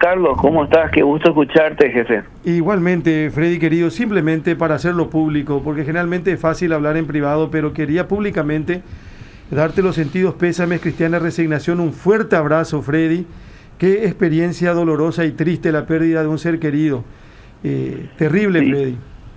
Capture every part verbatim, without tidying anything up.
Carlos, ¿cómo estás? Qué gusto escucharte, jefe. Igualmente, Freddy querido, simplemente para hacerlo público, porque generalmente es fácil hablar en privado, pero quería públicamente darte los sentidos pésames, cristiana resignación, un fuerte abrazo, Freddy. Qué experiencia dolorosa y triste la pérdida de un ser querido. Eh, terrible, Sí. Freddy.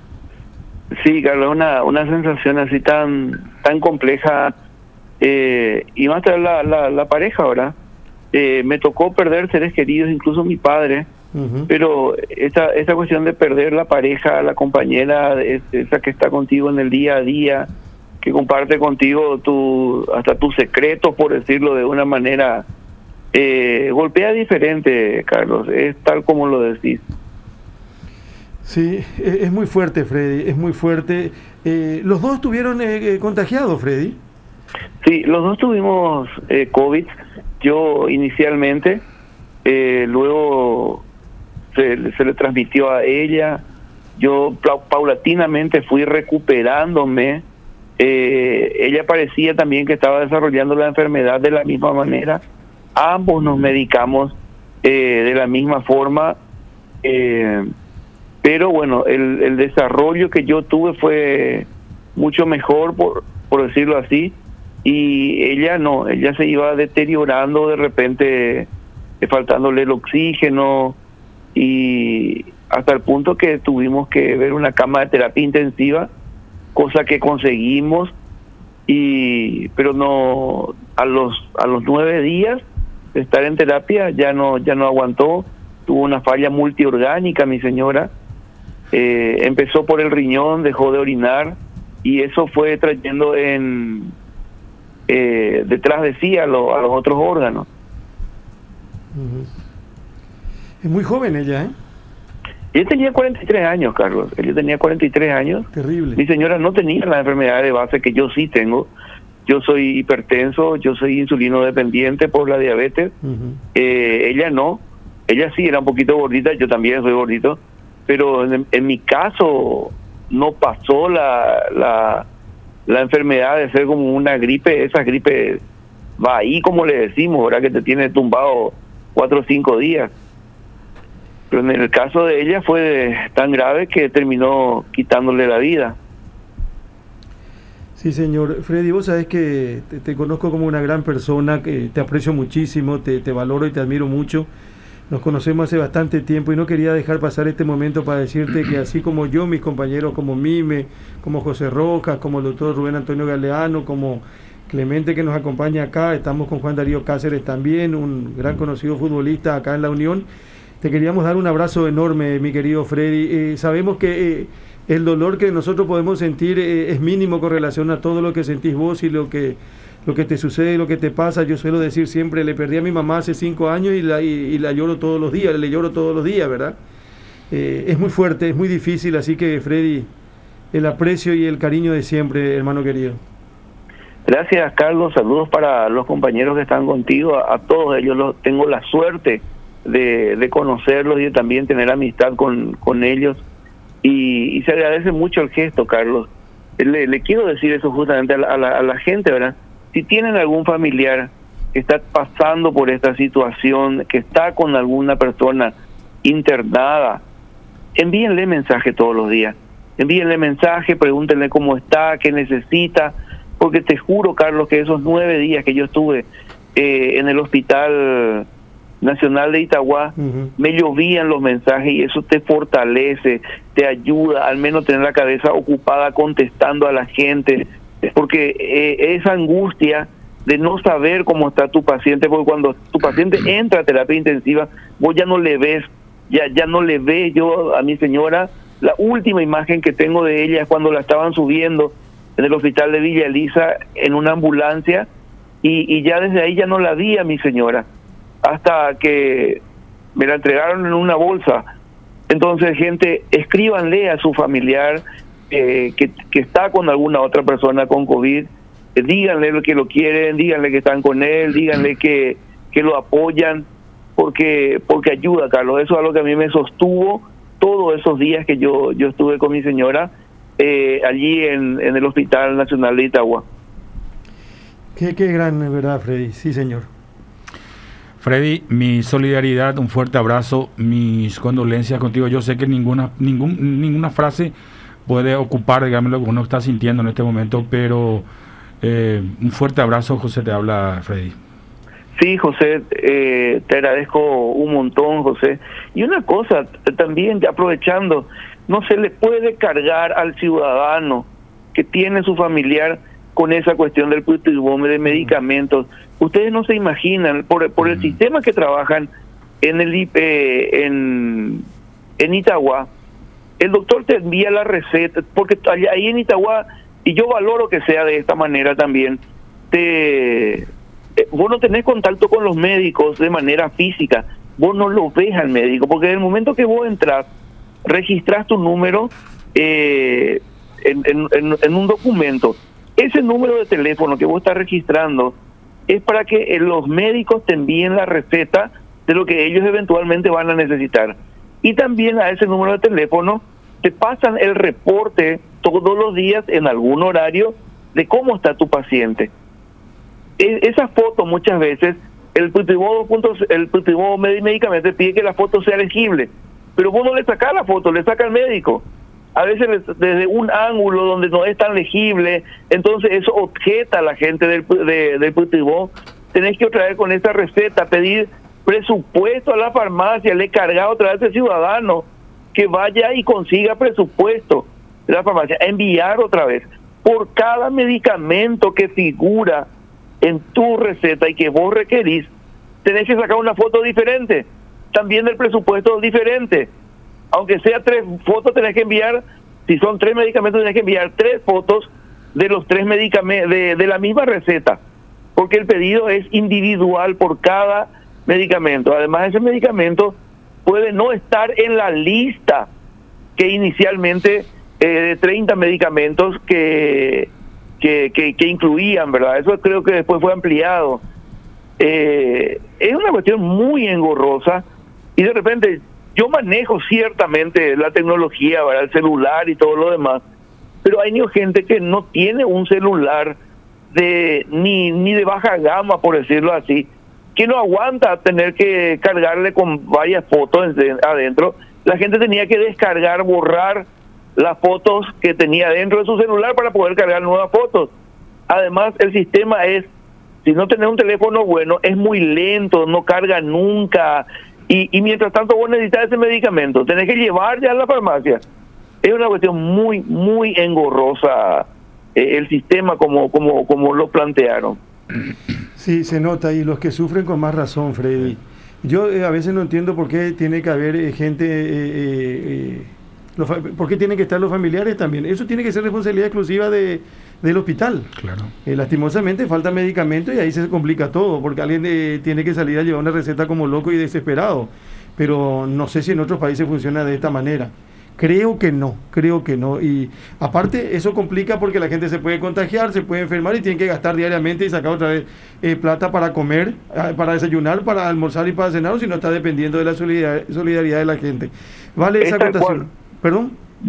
Sí, Carlos, una, una sensación así tan, tan compleja, eh, y más tarde la, la, la pareja ahora. Eh, me tocó perder seres queridos, incluso mi padre, Uh-huh. pero esta, esta cuestión de perder la pareja, la compañera, es- esa que está contigo en el día a día, que comparte contigo tu, hasta tus secretos, por decirlo de una manera, eh, golpea diferente, Carlos, es tal como lo decís. Sí, es, es muy fuerte, Freddy, es muy fuerte. Eh, ¿los dos estuvieron eh, eh, contagiados, Freddy? Sí, los dos tuvimos eh, COVID, yo inicialmente, eh, luego se, se le transmitió a ella, yo pla- paulatinamente fui recuperándome, eh, ella parecía también que estaba desarrollando la enfermedad de la misma manera, ambos nos medicamos eh, de la misma forma, eh, pero bueno, el, el desarrollo que yo tuve fue mucho mejor, por, por decirlo así, y ella no, ella se iba deteriorando de repente, eh, faltándole el oxígeno, y hasta el punto que tuvimos que ver una cama de terapia intensiva, cosa que conseguimos, y pero no, a los a los nueve días de estar en terapia ya no ya no aguantó, tuvo una falla multiorgánica mi señora. Eh, empezó por el riñón, dejó de orinar, y eso fue trayendo en eh, detrás de sí a, lo- a los otros órganos. Uh-huh. Es muy joven ella, ¿eh? Ella tenía cuarenta y tres años, Carlos. Ella tenía cuarenta y tres años. Terrible. Mi señora no tenía la enfermedad de base que yo sí tengo. Yo soy hipertenso, yo soy insulino dependiente por la diabetes. Uh-huh. Eh, ella no. Ella sí era un poquito gordita, yo también soy gordito. Pero en, en mi caso no pasó la, la, la enfermedad de ser como una gripe. Esa gripe va ahí, como le decimos, ¿verdad? Que te tiene tumbado cuatro o cinco días. Pero en el caso de ella fue tan grave que terminó quitándole la vida. Sí, señor. Freddy, vos sabés que te, te conozco como una gran persona, que te aprecio muchísimo, te, te valoro y te admiro mucho. Nos conocemos hace bastante tiempo y no quería dejar pasar este momento para decirte que así como yo, mis compañeros como Mime, como José Rojas, como el doctor Rubén Antonio Galeano, como Clemente que nos acompaña acá, estamos con Juan Darío Cáceres también, un gran conocido futbolista acá en La Unión. Te queríamos dar un abrazo enorme, mi querido Freddy. Eh, sabemos que eh, el dolor que nosotros podemos sentir eh, es mínimo con relación a todo lo que sentís vos y lo que lo que te sucede, lo que te pasa. Yo suelo decir siempre, le perdí a mi mamá hace cinco años y la, y, y la lloro todos los días, le lloro todos los días, ¿verdad? Eh, es muy fuerte, es muy difícil, así que Freddy, el aprecio y el cariño de siempre, hermano querido. Gracias, Carlos. Saludos para los compañeros que están contigo. A, a todos ellos los, tengo la suerte de, de conocerlos y de también tener amistad con, con ellos. Y, y se agradece mucho el gesto, Carlos. Le, le quiero decir eso justamente a la, a, la, a la gente, ¿verdad? Si tienen algún familiar que está pasando por esta situación, que está con alguna persona internada, envíenle mensaje todos los días. Envíenle mensaje, pregúntenle cómo está, qué necesita, porque te juro, Carlos, que esos nueve días que yo estuve eh, en el Hospital Nacional de Itagua, uh-huh, me llovían los mensajes y eso te fortalece, te ayuda al menos tener la cabeza ocupada contestando a la gente, porque eh, esa angustia de no saber cómo está tu paciente, porque cuando tu paciente entra a terapia intensiva, vos ya no le ves, ya, ya no le ves. Yo a mi señora, la última imagen que tengo de ella es cuando la estaban subiendo en el hospital de Villa Elisa en una ambulancia, y, y ya desde ahí ya no la vi a mi señora, hasta que me la entregaron en una bolsa. Entonces, gente, escríbanle a su familiar eh, que, que está con alguna otra persona con COVID, eh, díganle lo que lo quieren, díganle que están con él, díganle que, que lo apoyan, porque porque ayuda, Carlos. Eso es algo que a mí me sostuvo todos esos días que yo yo estuve con mi señora eh, allí en, en el Hospital Nacional de Itagua. Qué, qué gran verdad, Freddy. Sí, señor. Freddy, mi solidaridad, un fuerte abrazo, mis condolencias contigo. Yo sé que ninguna, ningún, ninguna frase puede ocupar, digamos, lo que uno está sintiendo en este momento, pero eh, un fuerte abrazo, José, te habla Freddy. Sí, José, eh, te agradezco un montón, José. Y una cosa, también aprovechando, no se le puede cargar al ciudadano que tiene su familiar con esa cuestión del putibome de medicamentos. Ustedes no se imaginan, por, por el mm. sistema que trabajan en el I P, en, en Itagua, el doctor te envía la receta, porque ahí en Itagua, y yo valoro que sea de esta manera también, te... vos no tenés contacto con los médicos de manera física, vos no lo ves al médico, porque en el momento que vos entras, registrás tu número eh, en, en, en un documento. Ese número de teléfono que vos estás registrando es para que los médicos te envíen la receta de lo que ellos eventualmente van a necesitar. Y también a ese número de teléfono te pasan el reporte todos los días en algún horario de cómo está tu paciente. Esa foto muchas veces, el Putibom médicamente pide que la foto sea legible, pero vos no le sacás la foto, le saca el médico. A veces desde un ángulo donde no es tan legible, entonces eso objeta a la gente del, de, del Putibom. Tenés que otra vez con esa receta pedir presupuesto a la farmacia, le carga otra vez al ciudadano que vaya y consiga presupuesto de la farmacia, enviar otra vez por cada medicamento que figura en tu receta y que vos requerís, tenés que sacar una foto diferente, también del presupuesto diferente. Aunque sea tres fotos, tenés que enviar, si son tres medicamentos, tenés que enviar tres fotos de los tres medicamentos, de, de la misma receta, porque el pedido es individual por cada medicamento. Además, ese medicamento puede no estar en la lista que inicialmente eh, de treinta medicamentos que, que, que, que incluían, ¿verdad? Eso creo que después fue ampliado. Eh, es una cuestión muy engorrosa y de repente yo manejo ciertamente la tecnología, ¿verdad? El celular y todo lo demás, pero hay gente que no tiene un celular de ni, ni de baja gama, por decirlo así, que no aguanta tener que cargarle con varias fotos adentro. La gente tenía que descargar, borrar las fotos que tenía dentro de su celular para poder cargar nuevas fotos. Además, el sistema es, si no tenés un teléfono bueno, es muy lento, no carga nunca. Y, y mientras tanto vos necesitas ese medicamento, tenés que llevar ya a la farmacia. Es una cuestión muy, muy engorrosa eh, el sistema como, como, como lo plantearon. Sí, se nota, y los que sufren con más razón, Freddy. Yo eh, a veces no entiendo por qué tiene que haber eh, gente, eh, eh, los, por qué tienen que estar los familiares también. Eso tiene que ser responsabilidad exclusiva de, del hospital. Claro. Eh, lastimosamente falta medicamento y ahí se complica todo, porque alguien eh, tiene que salir a llevar una receta como loco y desesperado. Pero no sé si en otros países funciona de esta manera. Creo que no, creo que no. Y aparte eso complica porque la gente se puede contagiar, se puede enfermar y tienen que gastar diariamente y sacar otra vez eh, plata para comer, para desayunar, para almorzar y para cenar, o si no está dependiendo de la solidaridad, solidaridad de la gente. Vale esa acotación. ¿Perdón?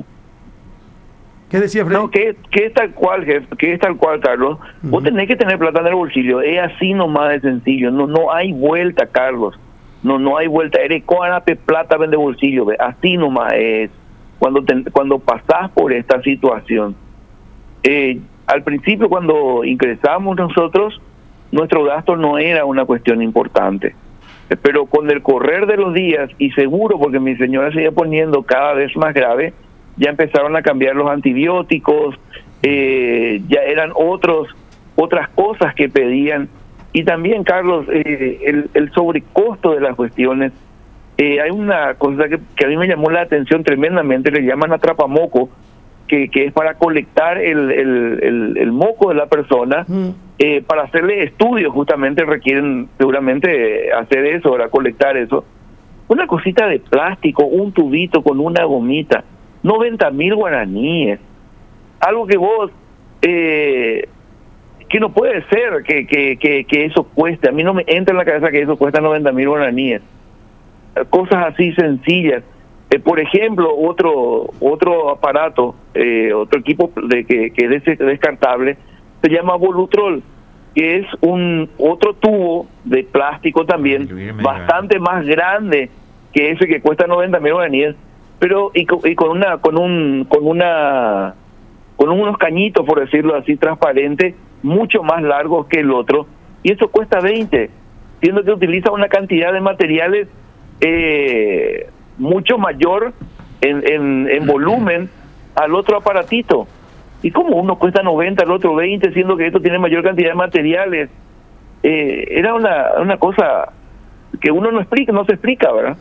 ¿Qué decía Freddy? No, que, que es tal cual, jefe, que es tal cual, Carlos. Uh-huh. Vos tenés que tener plata en el bolsillo. Es así nomás de sencillo. No, no hay vuelta, Carlos. No, no hay vuelta. Eres coanape plata vende bolsillo. ¿Ve? Así nomás es. Cuando te, cuando pasás por esta situación, eh, al principio cuando ingresamos nosotros, nuestro gasto no era una cuestión importante, eh, pero con el correr de los días, y seguro porque mi señora se iba poniendo cada vez más grave, ya empezaron a cambiar los antibióticos, eh, ya eran otros otras cosas que pedían, y también, Carlos, eh, el, el sobrecosto de las cuestiones. Eh, hay una cosa que, que a mí me llamó la atención tremendamente, le llaman atrapamoco, que, que es para colectar el, el, el, el moco de la persona, mm. eh, para hacerle estudios, justamente requieren seguramente hacer eso, para colectar eso. Una cosita de plástico, un tubito con una gomita, noventa mil guaraníes, algo que vos, eh, que no puede ser que, que, que, que eso cueste, a mí no me entra en la cabeza que eso cuesta noventa mil guaraníes. Cosas así sencillas. Eh, por ejemplo, otro otro aparato, eh, otro equipo de que, que es descartable, se llama Volutrol. que es un otro tubo de plástico también, bastante más grande que ese que cuesta noventa mil guaraníes, pero y con, y con una con un con una con unos cañitos, por decirlo así, transparentes, mucho más largos que el otro, y eso cuesta veinte, siendo que utiliza una cantidad de materiales eh, mucho mayor en, en, en volumen al otro aparatito. ¿Y cómo uno cuesta noventa, el otro veinte, siendo que esto tiene mayor cantidad de materiales? Eh, era una, una cosa que uno no explica, no se explica, ¿verdad?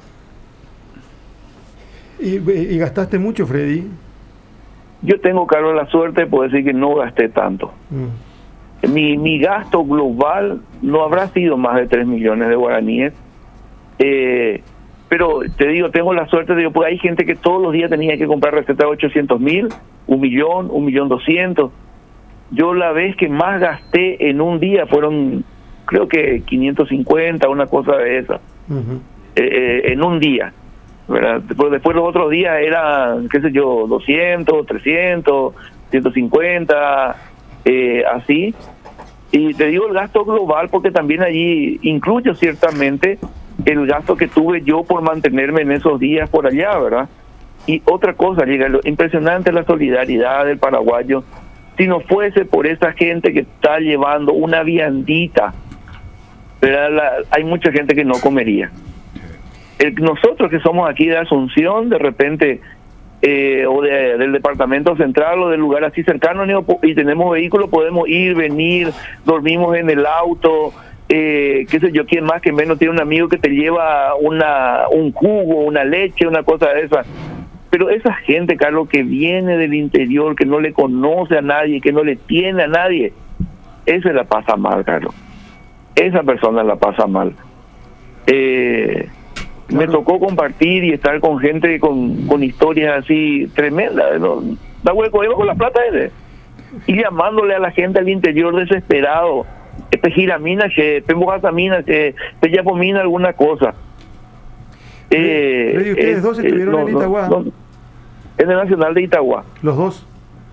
¿Y, y gastaste mucho, Freddy? Yo tengo, Carlos, la suerte de poder decir que no gasté tanto. Mm. Mi, mi gasto global no habrá sido más de tres millones de guaraníes. Eh, pero te digo, tengo la suerte, digo, porque hay gente que todos los días tenía que comprar recetas de ochocientos mil, un millón, un millón doscientos. Yo la vez que más gasté en un día fueron, creo que quinientos cincuenta, una cosa de esa, uh-huh. eh, eh, en un día, ¿verdad? Después, después los otros días eran, qué sé yo, doscientos, trescientos, ciento cincuenta, eh, así. Y te digo el gasto global porque también allí incluyo ciertamente el gasto que tuve yo por mantenerme en esos días por allá, ¿verdad? Y otra cosa, llega lo impresionante la solidaridad del paraguayo. Si no fuese por esa gente que está llevando una viandita, ¿verdad? La, hay mucha gente que no comería. El, nosotros que somos aquí de Asunción, de repente, eh, o de, del departamento central o del lugar así cercano, y tenemos vehículos, podemos ir, venir, dormimos en el auto, eh, qué sé yo, quién más que menos tiene un amigo que te lleva una un jugo, una leche, una cosa de esa. Pero esa gente, Carlos, que viene del interior, que no le conoce a nadie, que no le tiene a nadie, esa la pasa mal, Carlos. Esa persona la pasa mal. Eh, claro. Me tocó compartir y estar con gente con, con historias así tremendas, ¿no? Da hueco, iba con la plata ese. Y llamándole a la gente al interior desesperado. Pejiramina, que pembojasamina, que peyapomina, alguna cosa. Eh, Pero, ¿y ustedes eh, dos estuvieron eh, no, en Itagua? No, no, en el Nacional de Itagua. ¿Los dos?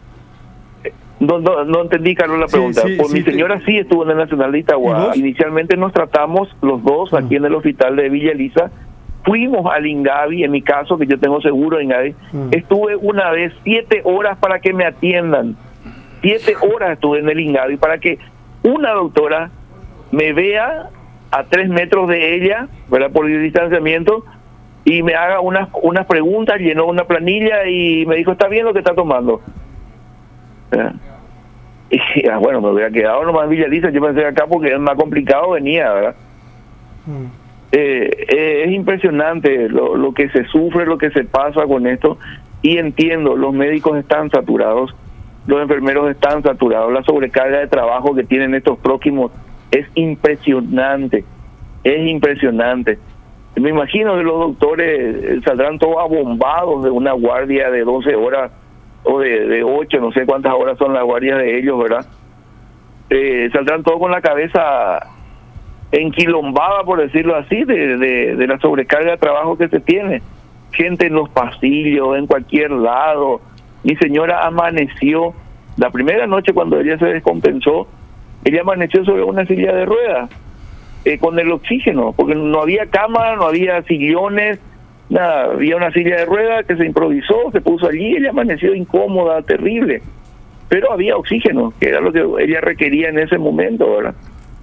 No, no, no entendí, Carlos, la pregunta. Sí, sí, Por sí, mi señora te... sí estuvo en el Nacional de Itagua. Inicialmente nos tratamos los dos aquí uh-huh. en el hospital de Villa Elisa. Fuimos al Ingavi, en mi caso, que yo tengo seguro en Ingavi. Uh-huh. Estuve una vez siete horas para que me atiendan. Siete horas estuve en el Ingavi para que una doctora me vea a tres metros de ella, ¿verdad? Por el distanciamiento, y me haga unas unas preguntas, llenó una planilla y me dijo, ¿está bien lo que está tomando? ¿verdad? Y ah, bueno, me hubiera quedado nomás en Villa Elisa, yo pensé acá porque es más complicado, venía, ¿verdad? Mm. Eh, eh, es impresionante lo, lo que se sufre, lo que se pasa con esto, y entiendo, los médicos están saturados, los enfermeros están saturados, la sobrecarga de trabajo que tienen estos próximos es impresionante, es impresionante. Me imagino que los doctores saldrán todos abombados de una guardia de doce horas o de, de ocho, no sé cuántas horas son las guardias de ellos, ¿verdad? Eh, saldrán todos con la cabeza enquilombada, por decirlo así, de, de, de la sobrecarga de trabajo que se tiene. Gente en los pasillos, en cualquier lado. Mi señora amaneció, la primera noche cuando ella se descompensó, ella amaneció sobre una silla de ruedas, eh, con el oxígeno, porque no había cama, no había sillones, nada, había una silla de ruedas que se improvisó, se puso allí, ella amaneció incómoda, terrible, pero había oxígeno, que era lo que ella requería en ese momento, ¿verdad?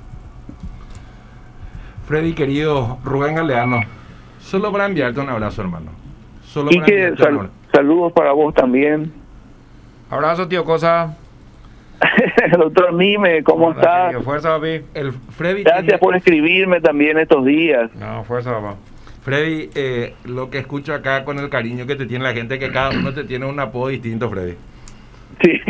Freddy, querido Rubén Galeano, solo para enviarte un abrazo, hermano. Solo y que sal, saludos para vos también. Abrazo, tío Cosa. Doctor Mime, ¿cómo estás? Fuerza, papi. El Freddy Gracias tiene... por escribirme también estos días. No, fuerza, papá. Freddy, eh, lo que escucho acá con el cariño que te tiene la gente, que cada uno te tiene un apodo distinto, Freddy. Sí.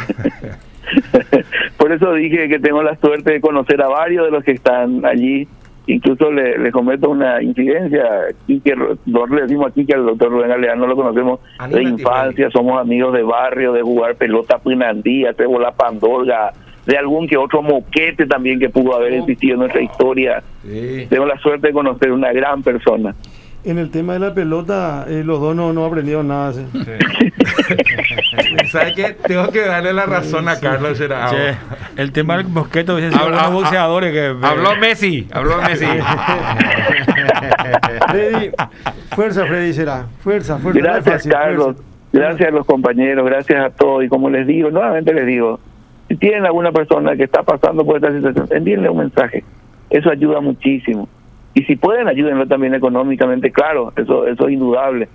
Por eso dije que tengo la suerte de conocer a varios de los que están allí. Incluso le, le cometo una incidencia, Quique, le decimos aquí que al doctor Rubén Galeano lo conocemos de infancia, somos amigos de barrio, de jugar pelota pinandía, la pandolga, de algún que otro moquete también que pudo haber existido en nuestra historia. Sí. Tengo la suerte de conocer una gran persona. En el tema de la pelota, eh, los dos no, no aprendieron nada. ¿Sí? Sí. ¿Sabes qué? Tengo que darle la razón a Carlos Serao. Che, el tema del mosqueto, dice, Habla- los ah, boxeadores que... Habló Messi, habló Messi. Freddy, fuerza, Freddy, será. Fuerza, fuerza. no es Gracias, fácil, Carlos. fuerza. Gracias a los compañeros, gracias a todos. Y como les digo, nuevamente les digo, si tienen alguna persona que está pasando por esta situación, envíenle un mensaje. Eso ayuda muchísimo. Y si pueden, ayúdenlo también económicamente, claro, eso, eso es indudable.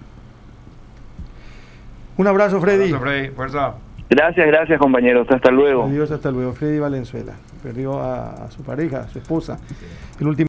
Un abrazo, Freddy. Freddy, fuerza. Gracias, gracias, compañeros. Hasta luego. Adiós, hasta luego. Freddy Valenzuela perdió a, a su pareja, a su esposa. El último